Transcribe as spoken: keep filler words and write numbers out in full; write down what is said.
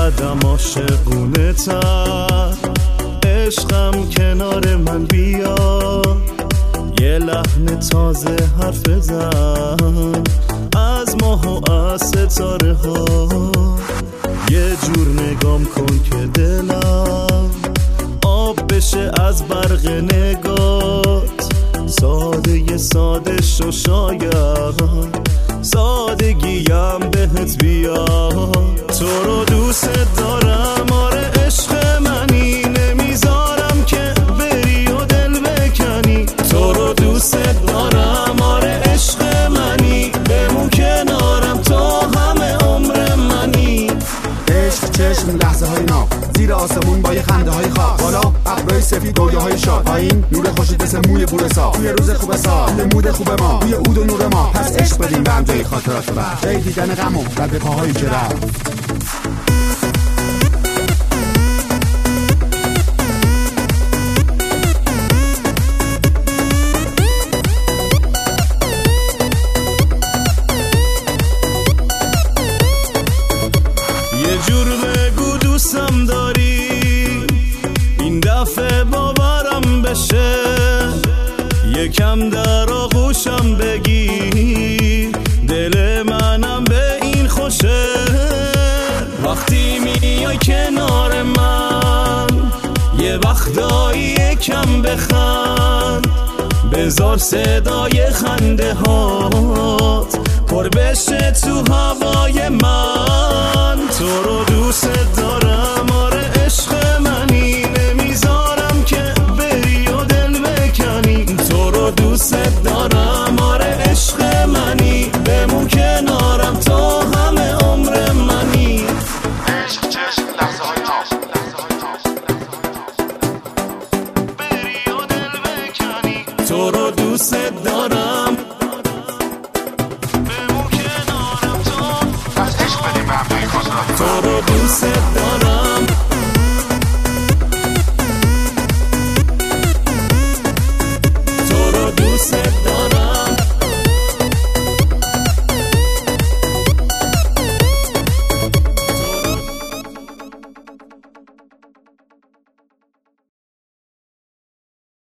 قدم عاشقونه تر، عشقم کنار من بیا، یه لحن تازه حرف زن از ماه و از ستاره ها. یه جور نگام کن که دلم آب بشه از برق نگات، ساده یه ساده شو شاید سادگیم بهت بیا. تو رو دوست دارم آره عشق منی، نمیذارم که بری و دل بکنی. تو رو دوست دارم آره عشق منی، بمون کنارم تا همه عمر منی. عشق چشم لحظه های ناب، زیر آسمون با یه خنده های خاص، بالا ابرای سفید رویه های شاد، پایین نور خوشی مثل موی بور صاف. توی روز خوب سال توی مود خوب ما، توی عود و نور ما، پس عشق بدیم به هم جای خاطرات بر جای دیدن غم و رد پاهایی که رفت. یه جور بگو دوستم داری، این دفعه باورم بشه، یکم در آغوشم بگی، دل منم به این خوشه. وقتی میای کنار من یه وقتایی یکم بخند، بذار صدای خنده هات پر بشه تو هوای من. تو رو دوست دارم آره عشق منی، نمیذارم که بری و دل بکنی. تو رو دوست دارم آره عشق منی، بمون کنارم تا همه عمر منی. عشق چشم لحظه های ناب، بری و دل بکنی. تو رو دوست دارم، بمون کنارم تا پس عشق بدیم به هم جای خاطرات بر. تو رو دوست